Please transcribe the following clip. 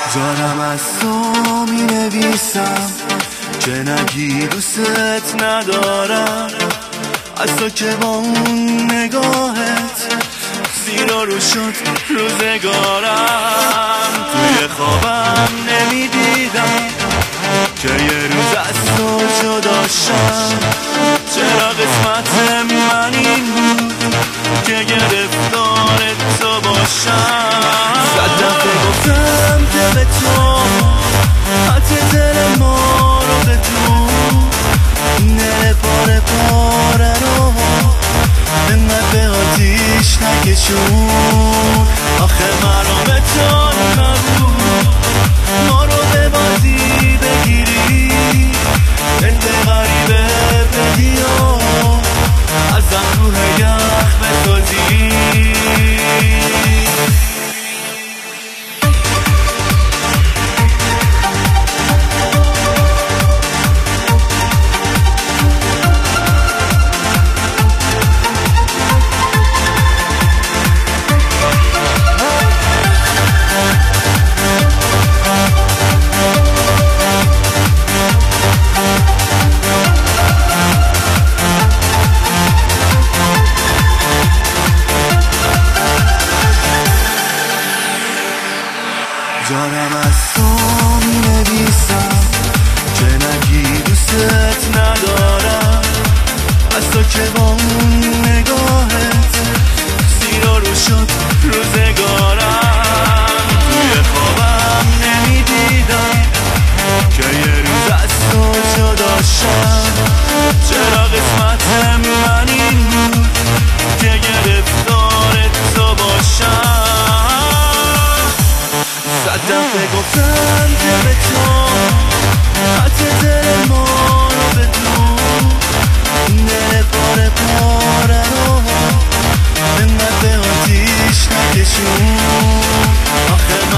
دارم از تو می نویسم که نگی دوست ندارم، از تو که با اون نگاهت زیر و رو شد روزگارم. توی خوابم نمیدیدم که یه روز از تو جدا شم، چرا قسمت من این بود که گرفتار تو باشم. صد دفعه گفتم که به تو حتی دل ما رو بدون، نره پاره پاره رو انقدر به آتیش نکشون. آخه مرام تو نبود ما رو به بازی بگیری، دل به غریبه بدی و ازم روح یخ بسازی. دارم از تو می نویسم که نگی دوست ندارم، از تو که با اون نگاهت زیر و رو شد روزگارم. توی خوابم نمیدیدم که یه روز از تو جدا شم، چرا قسمت من این بود که گرفتار تو باشم. صد دفعه گفتم که به تو حتی دل ما رو بدون، نره پاره پاره رو انقدر به آتیش نکشون. آخه